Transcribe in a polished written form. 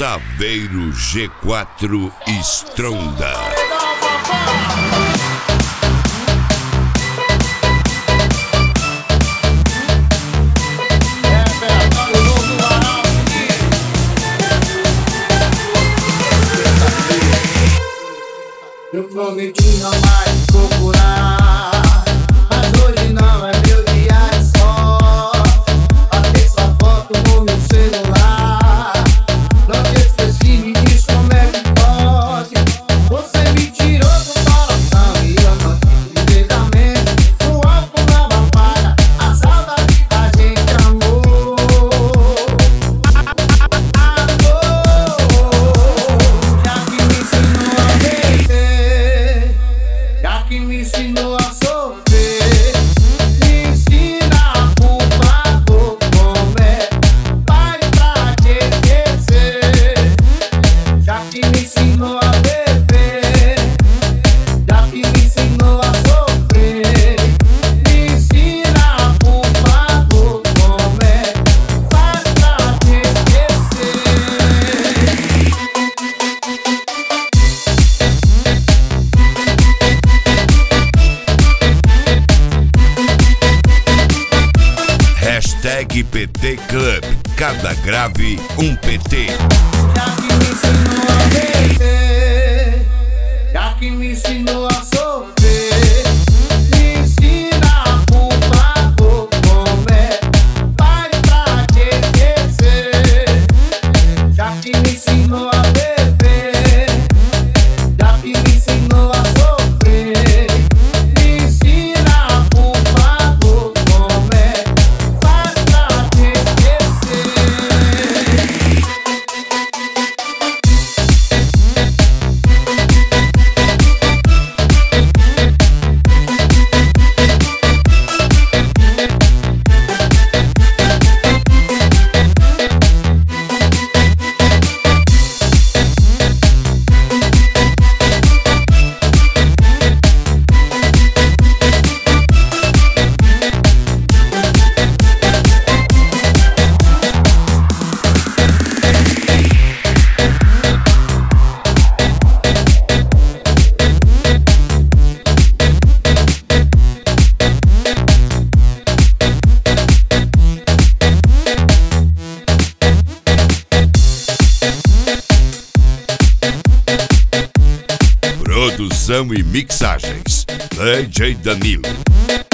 Saveiro G4 Stronda. Eu prometi não mais procurar, mas hoje não é meu dia de sorte. Batei sua foto no meu celular, não te esqueci, me diz como é que pode. Você me tirou do coração e eu não te tirei da mente. O álcool não apaga a saudade que a gente amou. Já que me ensinou a viver, já que me ensinou a sofrer, me ensina, por favor, como é, vai pra te esquecer. Já que me ensinou a beber, já que me ensinou a sofrer, me ensina, por favor, como é, vai pra te esquecer. Hashtag PT Club. Cada grave, um PT. Já que me ensinou a beber, já que me ensinou a sofrer, me ensina, por favor, como é, vai pra te esquecer. Já que me ensinou a beber, já que me ensinou a sofrer, me ensina, por favor, como é, vai pra te esquecer. Produção e mixagens, DJ Danilo.